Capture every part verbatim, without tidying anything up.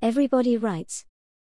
Everybody Writes.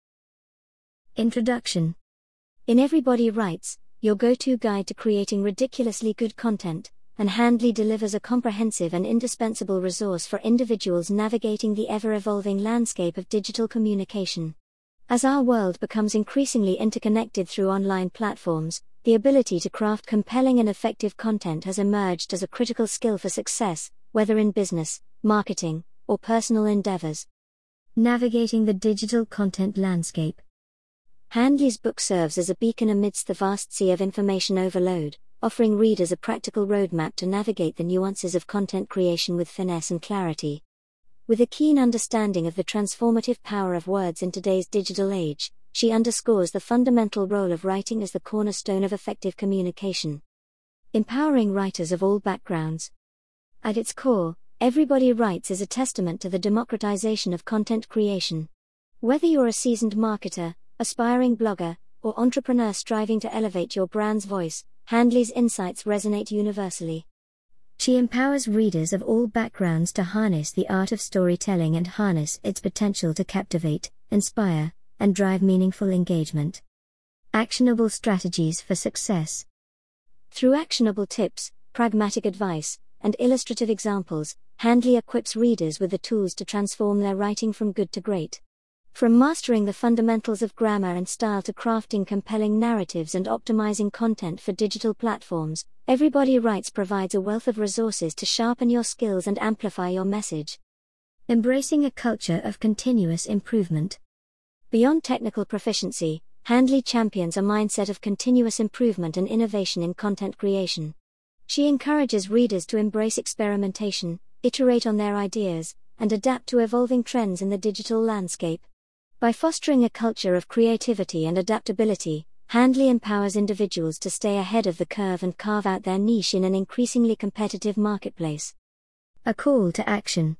Introduction. In Everybody Writes, your go-to guide to creating ridiculously good content, and Handly delivers a comprehensive and indispensable resource for individuals navigating the ever-evolving landscape of digital communication. As our world becomes increasingly interconnected through online platforms, the ability to craft compelling and effective content has emerged as a critical skill for success, whether in business, marketing, or personal endeavors. Navigating the digital content landscape. Handly's book serves as a beacon amidst the vast sea of information overload, offering readers a practical roadmap to navigate the nuances of content creation with finesse and clarity. With a keen understanding of the transformative power of words in today's digital age, she underscores the fundamental role of writing as the cornerstone of effective communication. Empowering writers of all backgrounds. At its core, Everybody Writes is a testament to the democratization of content creation. Whether you're a seasoned marketer, aspiring blogger, or entrepreneur striving to elevate your brand's voice, Handly's insights resonate universally. She empowers readers of all backgrounds to harness the art of storytelling and harness its potential to captivate, inspire, and drive meaningful engagement. Actionable strategies for success. Through actionable tips, pragmatic advice, and illustrative examples, Handly equips readers with the tools to transform their writing from good to great. From mastering the fundamentals of grammar and style to crafting compelling narratives and optimizing content for digital platforms, Everybody Writes provides a wealth of resources to sharpen your skills and amplify your message. Embracing a culture of continuous improvement. Beyond technical proficiency, Handly champions a mindset of continuous improvement and innovation in content creation. She encourages readers to embrace experimentation, iterate on their ideas, and adapt to evolving trends in the digital landscape. By fostering a culture of creativity and adaptability, Handly empowers individuals to stay ahead of the curve and carve out their niche in an increasingly competitive marketplace. A call to action.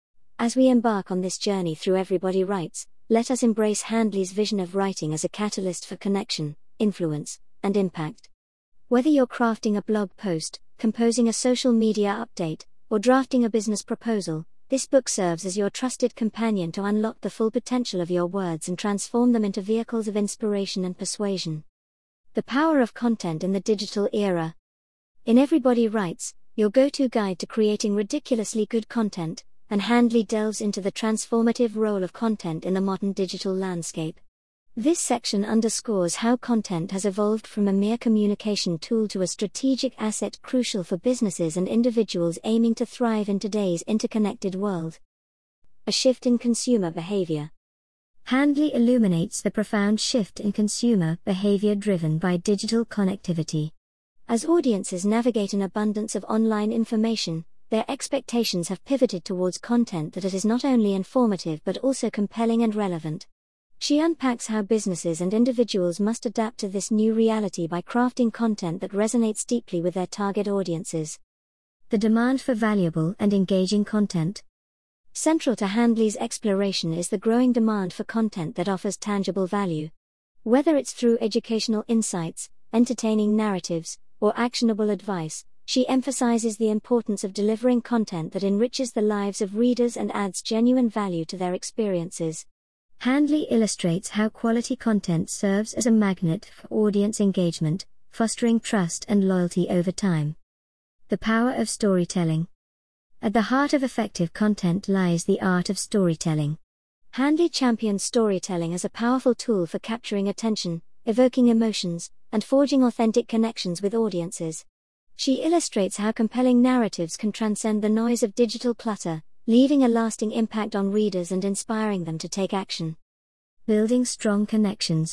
As we embark on this journey through Everybody Writes, let us embrace Handly's vision of writing as a catalyst for connection, influence, and impact. Whether you're crafting a blog post, composing a social media update, or drafting a business proposal, this book serves as your trusted companion to unlock the full potential of your words and transform them into vehicles of inspiration and persuasion. The power of content in the digital era. In Everybody Writes, your go-to guide to creating ridiculously good content, and Handly delves into the transformative role of content in the modern digital landscape. This section underscores how content has evolved from a mere communication tool to a strategic asset crucial for businesses and individuals aiming to thrive in today's interconnected world. A shift in consumer behavior. Handly illuminates the profound shift in consumer behavior driven by digital connectivity. As audiences navigate an abundance of online information, their expectations have pivoted towards content that is not only informative but also compelling and relevant. She unpacks how businesses and individuals must adapt to this new reality by crafting content that resonates deeply with their target audiences. The demand for valuable and engaging content. Central to Handly's exploration is the growing demand for content that offers tangible value. Whether it's through educational insights, entertaining narratives, or actionable advice, she emphasizes the importance of delivering content that enriches the lives of readers and adds genuine value to their experiences. Handly illustrates how quality content serves as a magnet for audience engagement, fostering trust and loyalty over time. The power of storytelling. At the heart of effective content lies the art of storytelling. Handly champions storytelling as a powerful tool for capturing attention, evoking emotions, and forging authentic connections with audiences. She illustrates how compelling narratives can transcend the noise of digital clutter, leaving a lasting impact on readers and inspiring them to take action. Building strong connections.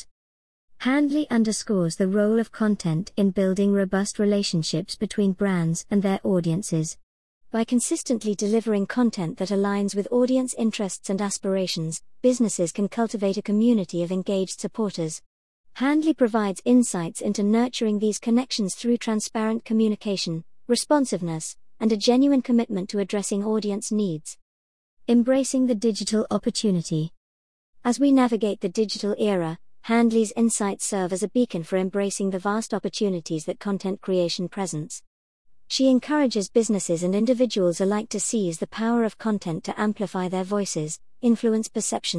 Handly underscores the role of content in building robust relationships between brands and their audiences. By consistently delivering content that aligns with audience interests and aspirations, businesses can cultivate a community of engaged supporters. Handly provides insights into nurturing these connections through transparent communication, responsiveness, and a genuine commitment to addressing audience needs. Embracing the digital opportunity. As we navigate the digital era, Handly's insights serve as a beacon for embracing the vast opportunities that content creation presents. She encourages businesses and individuals alike to seize the power of content to amplify their voices, influence perceptions,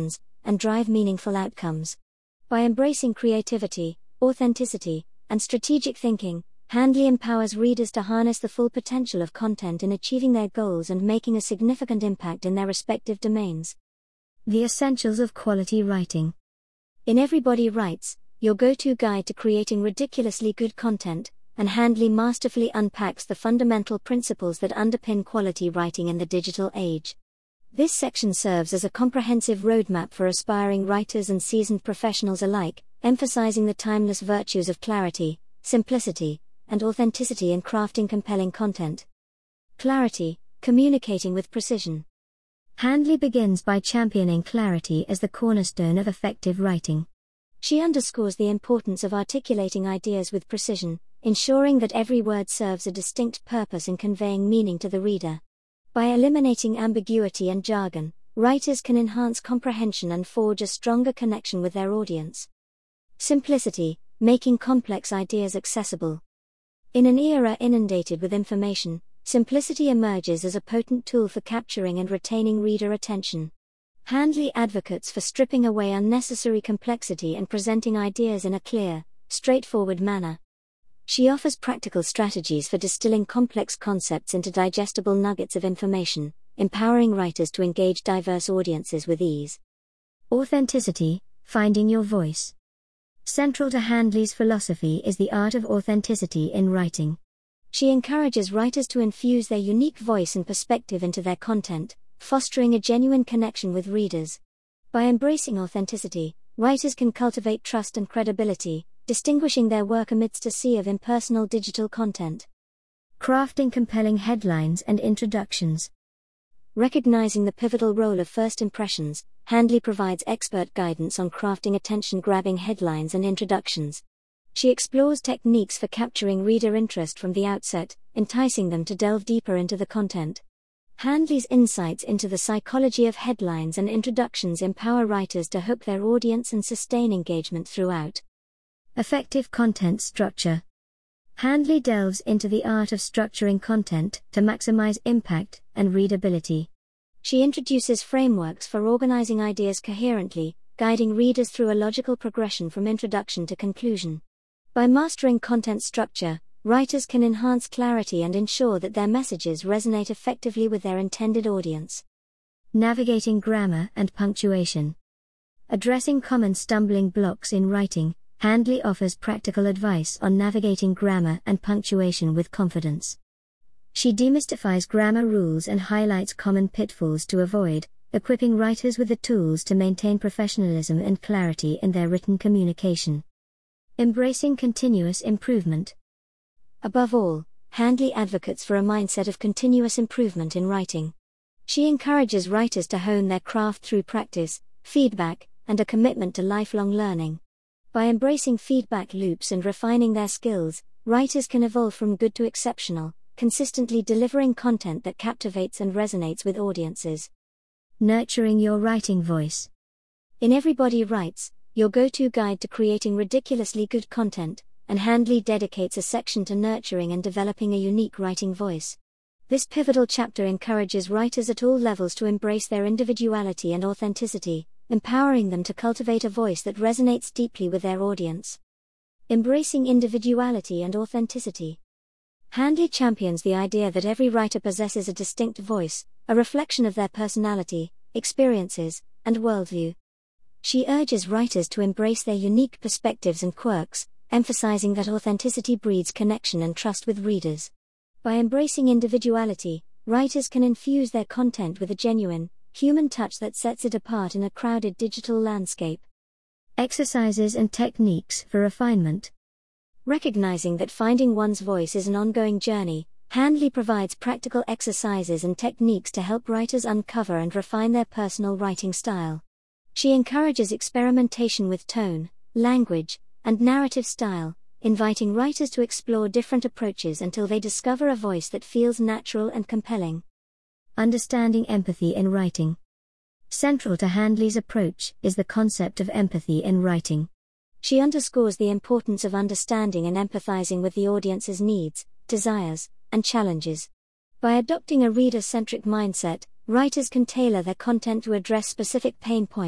and drive meaningful outcomes. By embracing creativity, authenticity, and strategic thinking, Handley empowers readers to harness the full potential of content in achieving their goals and making a significant impact in their respective domains. The essentials of quality writing. In Everybody Writes, your go-to guide to creating ridiculously good content, and Handley masterfully unpacks the fundamental principles that underpin quality writing in the digital age. This section serves as a comprehensive roadmap for aspiring writers and seasoned professionals alike, emphasizing the timeless virtues of clarity, simplicity, and authenticity in crafting compelling content. Clarity, communicating with precision. Handley begins by championing clarity as the cornerstone of effective writing. She underscores the importance of articulating ideas with precision, ensuring that every word serves a distinct purpose in conveying meaning to the reader. By eliminating ambiguity and jargon, writers can enhance comprehension and forge a stronger connection with their audience. Simplicity, making complex ideas accessible. In an era inundated with information, simplicity emerges as a potent tool for capturing and retaining reader attention. Handley advocates for stripping away unnecessary complexity and presenting ideas in a clear, straightforward manner. She offers practical strategies for distilling complex concepts into digestible nuggets of information, empowering writers to engage diverse audiences with ease. Authenticity, finding your voice. Central to Handley's philosophy is the art of authenticity in writing. She encourages writers to infuse their unique voice and perspective into their content, fostering a genuine connection with readers. By embracing authenticity, writers can cultivate trust and credibility, distinguishing their work amidst a sea of impersonal digital content. Crafting compelling headlines and introductions. Recognizing the pivotal role of first impressions, Handley provides expert guidance on crafting attention-grabbing headlines and introductions. She explores techniques for capturing reader interest from the outset, enticing them to delve deeper into the content. Handley's insights into the psychology of headlines and introductions empower writers to hook their audience and sustain engagement throughout. Effective content structure. Handley delves into the art of structuring content to maximize impact and readability. She introduces frameworks for organizing ideas coherently, guiding readers through a logical progression from introduction to conclusion. By mastering content structure, writers can enhance clarity and ensure that their messages resonate effectively with their intended audience. Navigating grammar and punctuation. Addressing common stumbling blocks in writing, Handley offers practical advice on navigating grammar and punctuation with confidence. She demystifies grammar rules and highlights common pitfalls to avoid, equipping writers with the tools to maintain professionalism and clarity in their written communication. Embracing continuous improvement. Above all, Handley advocates for a mindset of continuous improvement in writing. She encourages writers to hone their craft through practice, feedback, and a commitment to lifelong learning. By embracing feedback loops and refining their skills, writers can evolve from good to exceptional, consistently delivering content that captivates and resonates with audiences. Nurturing your writing voice. In Everybody Writes, your go-to guide to creating ridiculously good content, and Handley dedicates a section to nurturing and developing a unique writing voice. This pivotal chapter encourages writers at all levels to embrace their individuality and authenticity, empowering them to cultivate a voice that resonates deeply with their audience. Embracing individuality and authenticity. Handley champions the idea that every writer possesses a distinct voice, a reflection of their personality, experiences, and worldview. She urges writers to embrace their unique perspectives and quirks, emphasizing that authenticity breeds connection and trust with readers. By embracing individuality, writers can infuse their content with a genuine, human touch that sets it apart in a crowded digital landscape. Exercises and techniques for refinement. Recognizing that finding one's voice is an ongoing journey, Handley provides practical exercises and techniques to help writers uncover and refine their personal writing style. She encourages experimentation with tone, language, and narrative style, inviting writers to explore different approaches until they discover a voice that feels natural and compelling. Understanding empathy in writing. Central to Handley's approach is the concept of empathy in writing. She underscores the importance of understanding and empathizing with the audience's needs, desires, and challenges. By adopting a reader-centric mindset, writers can tailor their content to address specific pain points,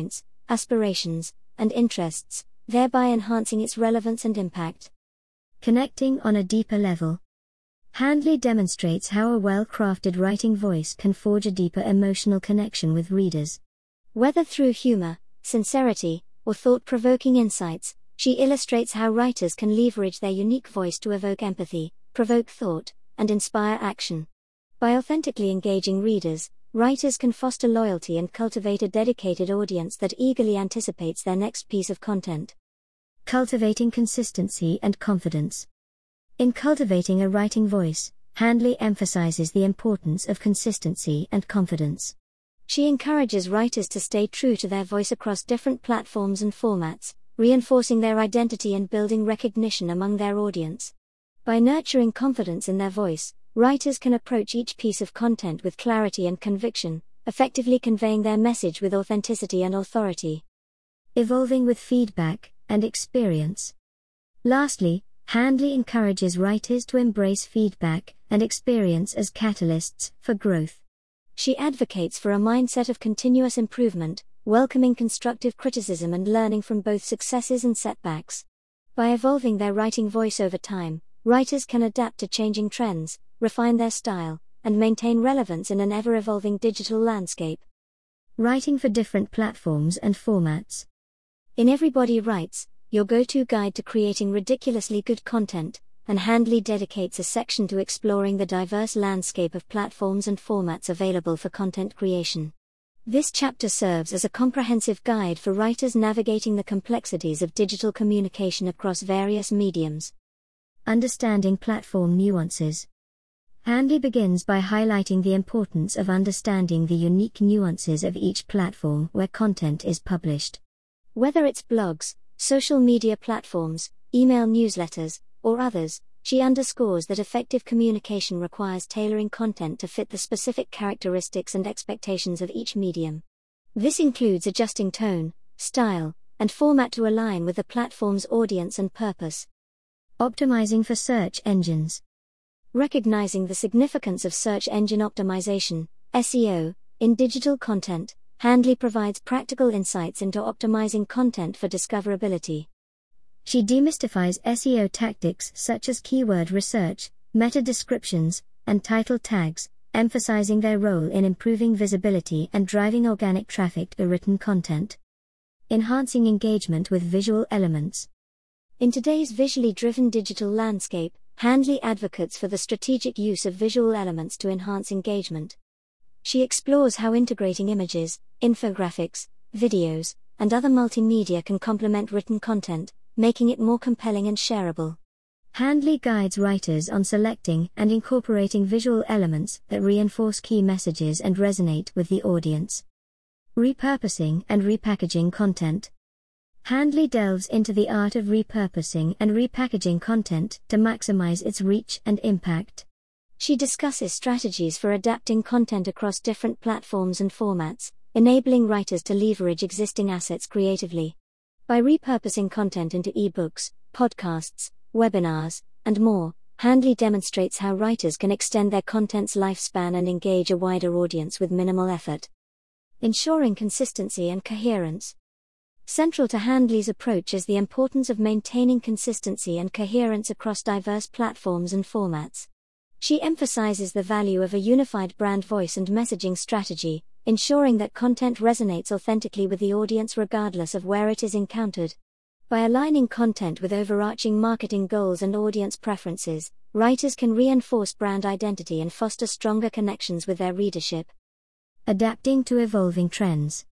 aspirations, and interests, thereby enhancing its relevance and impact. Connecting on a deeper level. Handley demonstrates how a well-crafted writing voice can forge a deeper emotional connection with readers. Whether through humor, sincerity, or thought-provoking insights, she illustrates how writers can leverage their unique voice to evoke empathy, provoke thought, and inspire action. By authentically engaging readers, writers can foster loyalty and cultivate a dedicated audience that eagerly anticipates their next piece of content. Cultivating consistency and confidence. In cultivating a writing voice, Handley emphasizes the importance of consistency and confidence. She encourages writers to stay true to their voice across different platforms and formats, reinforcing their identity and building recognition among their audience. By nurturing confidence in their voice, writers can approach each piece of content with clarity and conviction, effectively conveying their message with authenticity and authority. Evolving with feedback and experience. Lastly, Handley encourages writers to embrace feedback and experience as catalysts for growth. She advocates for a mindset of continuous improvement, welcoming constructive criticism and learning from both successes and setbacks. By evolving their writing voice over time, writers can adapt to changing trends, refine their style, and maintain relevance in an ever-evolving digital landscape. Writing for different platforms and formats. In Everybody Writes, your go-to guide to creating ridiculously good content, and Handley dedicates a section to exploring the diverse landscape of platforms and formats available for content creation. This chapter serves as a comprehensive guide for writers navigating the complexities of digital communication across various mediums. Understanding platform nuances. Handley begins by highlighting the importance of understanding the unique nuances of each platform where content is published. Whether it's blogs, social media platforms, email newsletters, or others, she underscores that effective communication requires tailoring content to fit the specific characteristics and expectations of each medium. This includes adjusting tone, style, and format to align with the platform's audience and purpose. Optimizing for search engines. Recognizing the significance of search engine optimization, S E O, in digital content, Handley provides practical insights into optimizing content for discoverability. She demystifies S E O tactics such as keyword research, meta descriptions, and title tags, emphasizing their role in improving visibility and driving organic traffic to written content. Enhancing engagement with visual elements. In today's visually driven digital landscape, Handley advocates for the strategic use of visual elements to enhance engagement. She explores how integrating images, infographics, videos, and other multimedia can complement written content, making it more compelling and shareable. Handley guides writers on selecting and incorporating visual elements that reinforce key messages and resonate with the audience. Repurposing and repackaging content. Handley delves into the art of repurposing and repackaging content to maximize its reach and impact. She discusses strategies for adapting content across different platforms and formats, enabling writers to leverage existing assets creatively. By repurposing content into ebooks, podcasts, webinars, and more, Handley demonstrates how writers can extend their content's lifespan and engage a wider audience with minimal effort. Ensuring consistency and coherence. Central to Handley's approach is the importance of maintaining consistency and coherence across diverse platforms and formats. She emphasizes the value of a unified brand voice and messaging strategy, ensuring that content resonates authentically with the audience regardless of where it is encountered. By aligning content with overarching marketing goals and audience preferences, writers can reinforce brand identity and foster stronger connections with their readership. Adapting to evolving trends.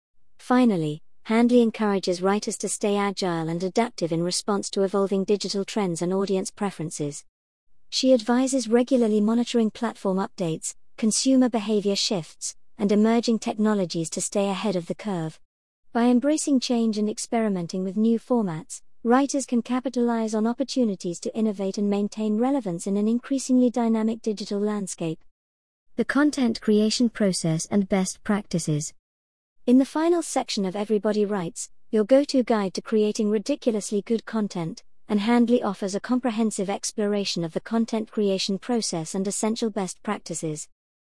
Finally, Handley encourages writers to stay agile and adaptive in response to evolving digital trends and audience preferences. She advises regularly monitoring platform updates, consumer behavior shifts, and emerging technologies to stay ahead of the curve. By embracing change and experimenting with new formats, writers can capitalize on opportunities to innovate and maintain relevance in an increasingly dynamic digital landscape. The content creation process and best practices. In the final section of Everybody Writes, your go-to guide to creating ridiculously good content, and Handley offers a comprehensive exploration of the content creation process and essential best practices.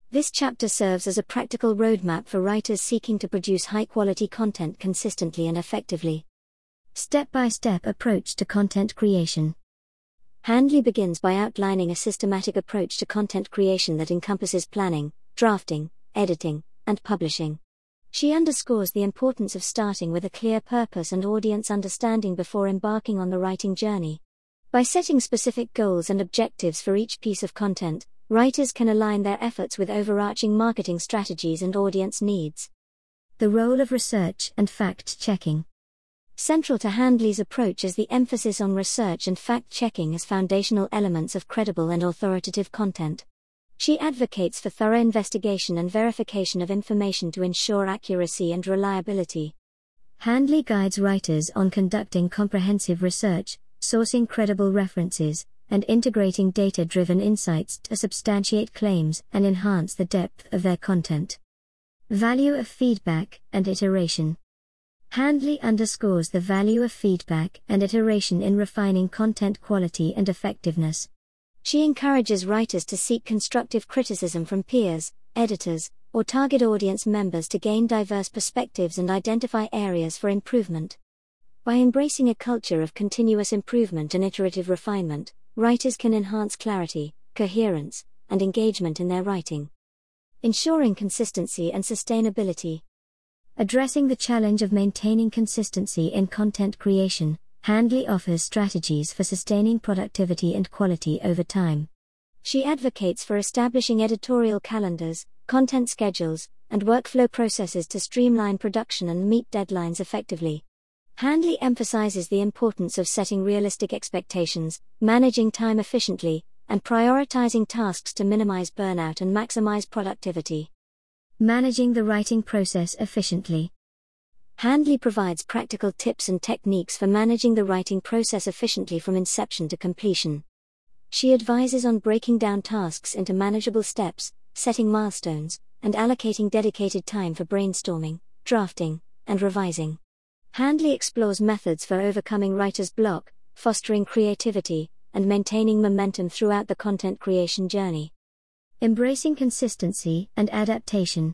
This chapter serves as a practical roadmap for writers seeking to produce high-quality content consistently and effectively. Step-by-step approach to content creation. Handley begins by outlining a systematic approach to content creation that encompasses planning, drafting, editing, and publishing. She underscores the importance of starting with a clear purpose and audience understanding before embarking on the writing journey. By setting specific goals and objectives for each piece of content, writers can align their efforts with overarching marketing strategies and audience needs. The role of research and fact-checking. Central to Handley's approach is the emphasis on research and fact-checking as foundational elements of credible and authoritative content. She advocates for thorough investigation and verification of information to ensure accuracy and reliability. Handley guides writers on conducting comprehensive research, sourcing credible references, and integrating data-driven insights to substantiate claims and enhance the depth of their content. Value of feedback and iteration. Handley underscores the value of feedback and iteration in refining content quality and effectiveness. She encourages writers to seek constructive criticism from peers, editors, or target audience members to gain diverse perspectives and identify areas for improvement. By embracing a culture of continuous improvement and iterative refinement, writers can enhance clarity, coherence, and engagement in their writing. Ensuring consistency and sustainability. Addressing the challenge of maintaining consistency in content creation, Handley offers strategies for sustaining productivity and quality over time. She advocates for establishing editorial calendars, content schedules, and workflow processes to streamline production and meet deadlines effectively. Handley emphasizes the importance of setting realistic expectations, managing time efficiently, and prioritizing tasks to minimize burnout and maximize productivity. Managing the writing process efficiently. Handley provides practical tips and techniques for managing the writing process efficiently from inception to completion. She advises on breaking down tasks into manageable steps, setting milestones, and allocating dedicated time for brainstorming, drafting, and revising. Handley explores methods for overcoming writer's block, fostering creativity, and maintaining momentum throughout the content creation journey. Embracing consistency and adaptation.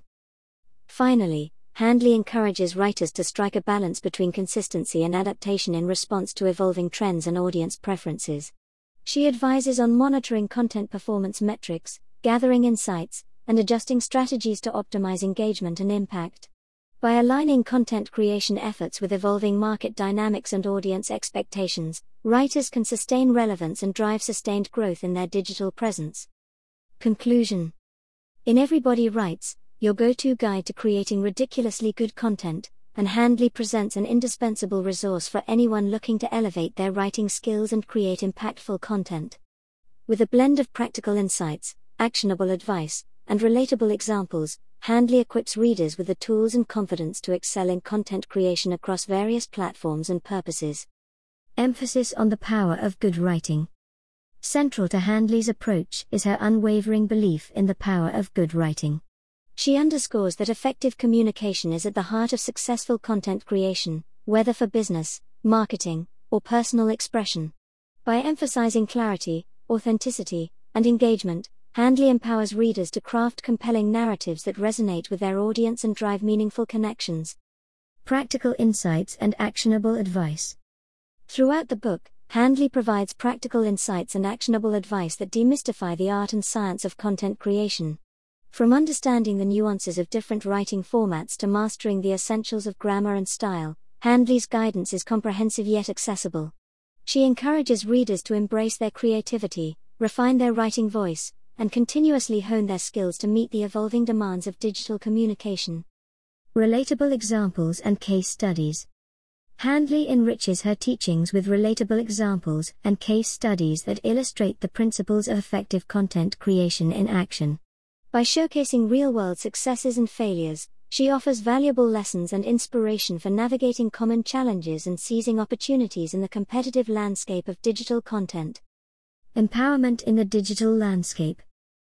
Finally, Handley encourages writers to strike a balance between consistency and adaptation in response to evolving trends and audience preferences. She advises on monitoring content performance metrics, gathering insights, and adjusting strategies to optimize engagement and impact. By aligning content creation efforts with evolving market dynamics and audience expectations, writers can sustain relevance and drive sustained growth in their digital presence. Conclusion. In Everybody Writes, your go-to guide to creating ridiculously good content, and Handley presents an indispensable resource for anyone looking to elevate their writing skills and create impactful content. With a blend of practical insights, actionable advice, and relatable examples, Handley equips readers with the tools and confidence to excel in content creation across various platforms and purposes. Emphasis on the power of good writing. Central to Handley's approach is her unwavering belief in the power of good writing. She underscores that effective communication is at the heart of successful content creation, whether for business, marketing, or personal expression. By emphasizing clarity, authenticity, and engagement, Handley empowers readers to craft compelling narratives that resonate with their audience and drive meaningful connections. Practical insights and actionable advice. Throughout the book, Handley provides practical insights and actionable advice that demystify the art and science of content creation. From understanding the nuances of different writing formats to mastering the essentials of grammar and style, Handley's guidance is comprehensive yet accessible. She encourages readers to embrace their creativity, refine their writing voice, and continuously hone their skills to meet the evolving demands of digital communication. Relatable examples and case studies. Handley enriches her teachings with relatable examples and case studies that illustrate the principles of effective content creation in action. By showcasing real-world successes and failures, she offers valuable lessons and inspiration for navigating common challenges and seizing opportunities in the competitive landscape of digital content. Empowerment in the digital landscape.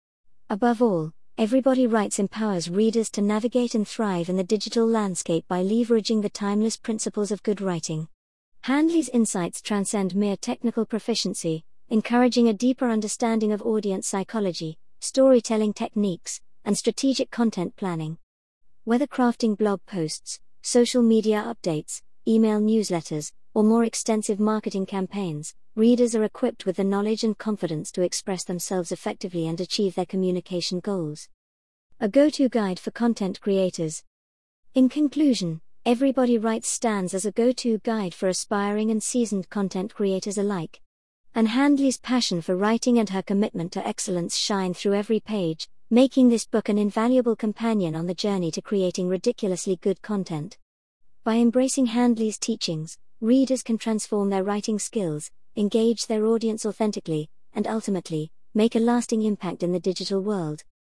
Above all, Everybody Writes empowers readers to navigate and thrive in the digital landscape by leveraging the timeless principles of good writing. Handley's insights transcend mere technical proficiency, encouraging a deeper understanding of audience psychology, storytelling techniques, and strategic content planning. Whether crafting blog posts, social media updates, email newsletters, or more extensive marketing campaigns, readers are equipped with the knowledge and confidence to express themselves effectively and achieve their communication goals. A go-to guide for content creators. In conclusion, Everybody Writes stands as a go-to guide for aspiring and seasoned content creators alike. Ann Handley's passion for writing and her commitment to excellence shine through every page, making this book an invaluable companion on the journey to creating ridiculously good content. By embracing Handley's teachings, readers can transform their writing skills, engage their audience authentically, and ultimately, make a lasting impact in the digital world.